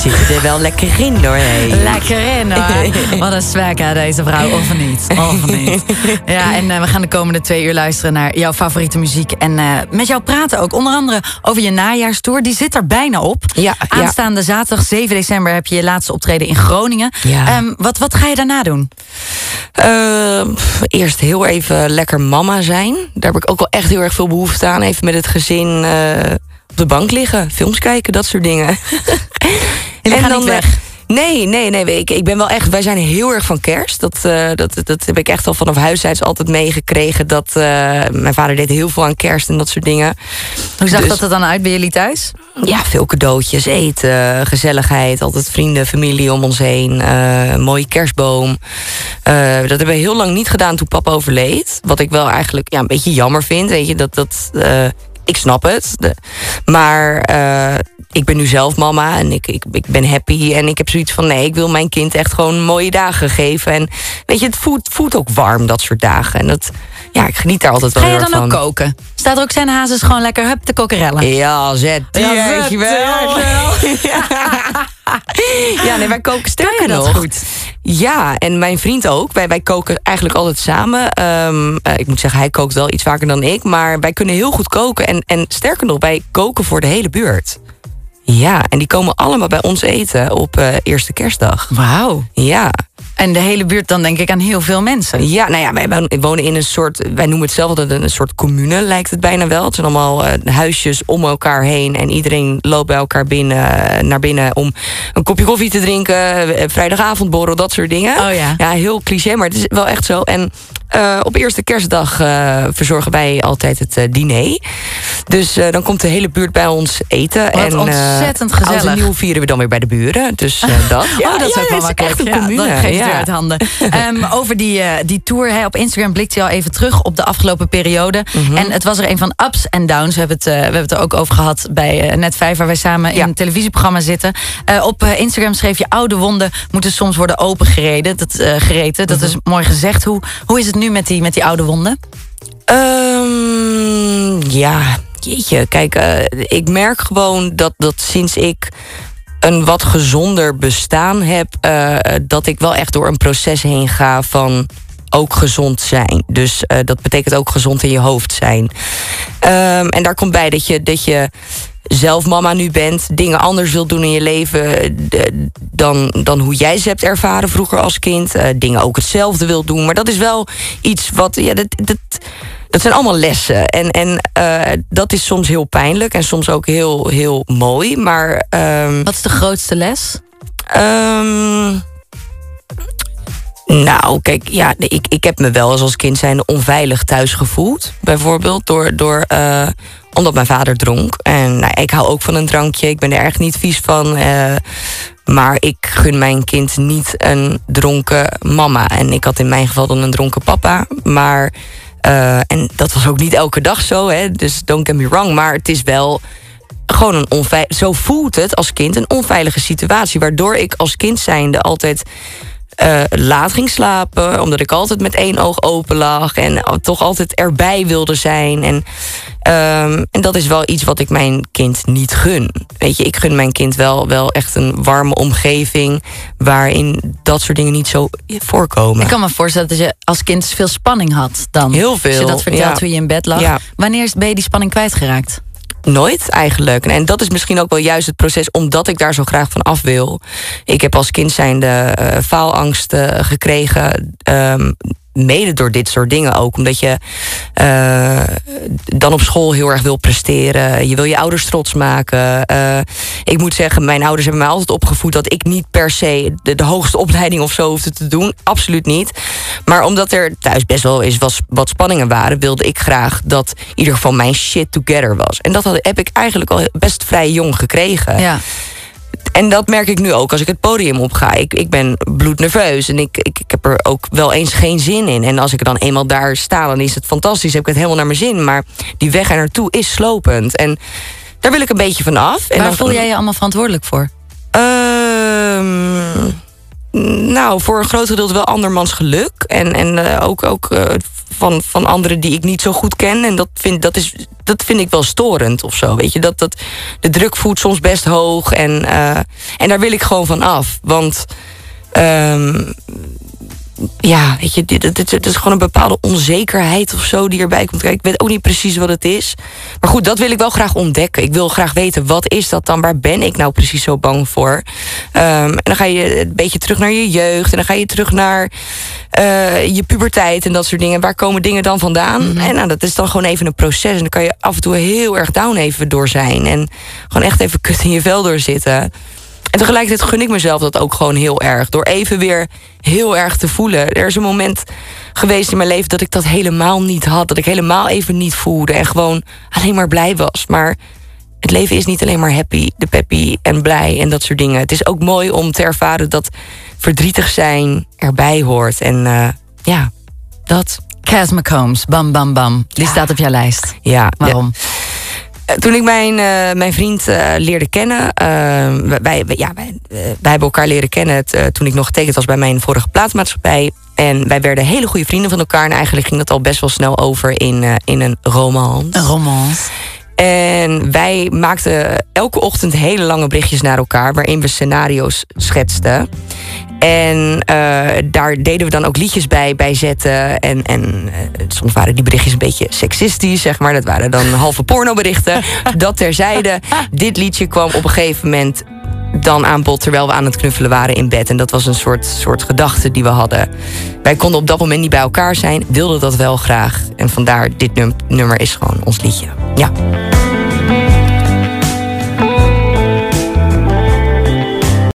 zitten er wel lekker in, hoor. Hey. Lekker in, hoor. Wat een swag, hè, deze vrouw. Of niet. Ja, en we gaan de komende 2 uur luisteren naar jouw favoriete muziek. En met jou praten ook. Onder andere over je najaarstour. Die zit er bijna op. Ja, Aanstaande zaterdag 7 december heb je je laatste optreden in Groningen. Ja. Wat ga je daarna doen? Eerst heel even lekker mama zijn. Daar heb ik ook wel echt heel erg veel behoefte aan. Even met het gezin op de bank liggen. Films kijken, dat soort dingen. Jullie gaan niet weg? Nee. Ik ben wel echt... Wij zijn heel erg van kerst. Dat heb ik echt al vanaf huisarts altijd meegekregen. Dat mijn vader deed heel veel aan kerst en dat soort dingen. Hoe zag dat er dan uit bij jullie thuis? Ja, veel cadeautjes, eten, gezelligheid. Altijd vrienden, familie om ons heen. Mooie kerstboom. Dat hebben we heel lang niet gedaan toen papa overleed. Wat ik wel eigenlijk een beetje jammer vind. Weet je, ik snap het. Maar ik ben nu zelf mama en ik ben happy. En ik heb zoiets van, nee, ik wil mijn kind echt gewoon mooie dagen geven. En weet je, het voelt ook warm, dat soort dagen. En ik geniet daar altijd wel heel erg van. Ga je dan ook koken? Staat er ook zijn hazes gewoon lekker, hup, de kokerellen? Ja, zet die, weet je wel. Ja, nee, wij koken sterker nog. Dat goed? Ja, en mijn vriend ook. Wij koken eigenlijk altijd samen. Ik moet zeggen, hij kookt wel iets vaker dan ik. Maar wij kunnen heel goed koken. En sterker nog, wij koken voor de hele buurt. Ja, en die komen allemaal bij ons eten op eerste kerstdag. Wauw. Ja. En de hele buurt dan denk ik aan heel veel mensen. Ja, nou ja, wij wonen in een soort... Wij noemen het zelf altijd een soort commune, lijkt het bijna wel. Het zijn allemaal huisjes om elkaar heen. En iedereen loopt bij elkaar naar binnen om een kopje koffie te drinken. Vrijdagavondborrel, dat soort dingen. Oh ja. Ja, heel cliché, maar het is wel echt zo. En op eerste kerstdag verzorgen wij altijd het diner. Dus dan komt de hele buurt bij ons eten. Wat ontzettend gezellig. Oud en nieuw vieren we dan weer bij de buren. Dus dat. Dat is ook wel makkelijk. Echt een commune. Dat geeft het weer uit handen. Over die tour, op Instagram blikte je al even terug op de afgelopen periode. Mm-hmm. En het was er een van ups en downs. We hebben het er ook over gehad bij Net 5, waar wij samen in een televisieprogramma zitten. Op Instagram schreef je, oude wonden moeten soms worden opengereden. Dat is mooi gezegd. Hoe is het nu met die oude wonden? Jeetje. Kijk, ik merk gewoon dat sinds ik een wat gezonder bestaan heb, dat ik wel echt door een proces heen ga van ook gezond zijn. Dus dat betekent ook gezond in je hoofd zijn. En daar komt bij dat je zelf mama nu bent, dingen anders wilt doen in je leven dan hoe jij ze hebt ervaren vroeger als kind. Dingen ook hetzelfde wilt doen. Maar dat is wel iets wat... Dat zijn allemaal lessen. En dat is soms heel pijnlijk en soms ook heel, heel mooi. Maar wat is de grootste les? Nou, kijk, ja, ik heb me wel als kind zijnde onveilig thuis gevoeld. Bijvoorbeeld omdat mijn vader dronk. En ik hou ook van een drankje. Ik ben er echt niet vies van. Maar ik gun mijn kind niet een dronken mama. En ik had in mijn geval dan een dronken papa. Maar... en dat was ook niet elke dag zo, hè? Dus don't get me wrong. Maar het is wel gewoon zo voelt het als kind, een onveilige situatie. Waardoor ik als kind zijnde altijd laat ging slapen. Omdat ik altijd met 1 oog open lag. En toch altijd erbij wilde zijn. En dat is wel iets wat ik mijn kind niet gun. Weet je, ik gun mijn kind wel echt een warme omgeving waarin dat soort dingen niet zo voorkomen. Ik kan me voorstellen dat je als kind veel spanning had dan. Heel veel. Als je dat vertelt toen je in bed lag. Ja. Wanneer ben je die spanning kwijtgeraakt? Nooit eigenlijk. En dat is misschien ook wel juist het proces, omdat ik daar zo graag van af wil. Ik heb als kind zijnde faalangst gekregen. Mede door dit soort dingen ook. Omdat je dan op school heel erg wil presteren. Je wil je ouders trots maken. Ik moet zeggen, mijn ouders hebben mij altijd opgevoed dat ik niet per se de hoogste opleiding of zo hoefde te doen. Absoluut niet. Maar omdat er thuis best wel eens wat spanningen waren, wilde ik graag dat in ieder geval mijn shit together was. En dat heb ik eigenlijk al best vrij jong gekregen. Ja. En dat merk ik nu ook als ik het podium opga. Ik ben bloednerveus en ik heb er ook wel eens geen zin in. En als ik dan eenmaal daar sta, dan is het fantastisch. Heb ik het helemaal naar mijn zin. Maar die weg er naartoe is slopend. En daar wil ik een beetje van af. En waar voel jij je allemaal verantwoordelijk voor? Nou, voor een groot gedeelte wel andermans geluk. En ook van anderen die ik niet zo goed ken. En dat vind ik wel storend of zo. Weet je, dat de druk voelt soms best hoog. En daar wil ik gewoon van af. Want ja, weet je, het is gewoon een bepaalde onzekerheid of zo die erbij komt. Kijk, ik weet ook niet precies wat het is. Maar goed, dat wil ik wel graag ontdekken. Ik wil graag weten, wat is dat dan? Waar ben ik nou precies zo bang voor? En dan ga je een beetje terug naar je jeugd. En dan ga je terug naar je puberteit en dat soort dingen. Waar komen dingen dan vandaan? Mm-hmm. En nou, dat is dan gewoon even een proces. En dan kan je af en toe heel erg down even door zijn. En gewoon echt even kut in je vel doorzitten. En tegelijkertijd gun ik mezelf dat ook gewoon heel erg. Door even weer heel erg te voelen. Er is een moment geweest in mijn leven dat ik dat helemaal niet had. Dat ik helemaal even niet voelde. En gewoon alleen maar blij was. Maar het leven is niet alleen maar peppy en blij en dat soort dingen. Het is ook mooi om te ervaren dat verdrietig zijn erbij hoort. En ja, dat. Cass McCombs, Bam Bam Bam. Die staat op jouw lijst. Ja. Waarom? Ja. Toen ik mijn vriend leerde kennen... wij hebben elkaar leren kennen toen ik nog getekend was bij mijn vorige plaatsmaatschappij. En wij werden hele goede vrienden van elkaar. En eigenlijk ging dat al best wel snel over in een romance. Een romance. En wij maakten elke ochtend hele lange berichtjes naar elkaar... waarin we scenario's schetsten. En daar deden we dan ook liedjes bij zetten. En soms waren die berichtjes een beetje seksistisch, zeg maar. Dat waren dan halve pornoberichten. Dat terzijde. Dit liedje kwam op een gegeven moment dan aan bod... terwijl we aan het knuffelen waren in bed. En dat was een soort gedachte die we hadden. Wij konden op dat moment niet bij elkaar zijn. Wilden dat wel graag. En vandaar, dit nummer is gewoon ons liedje. Ja.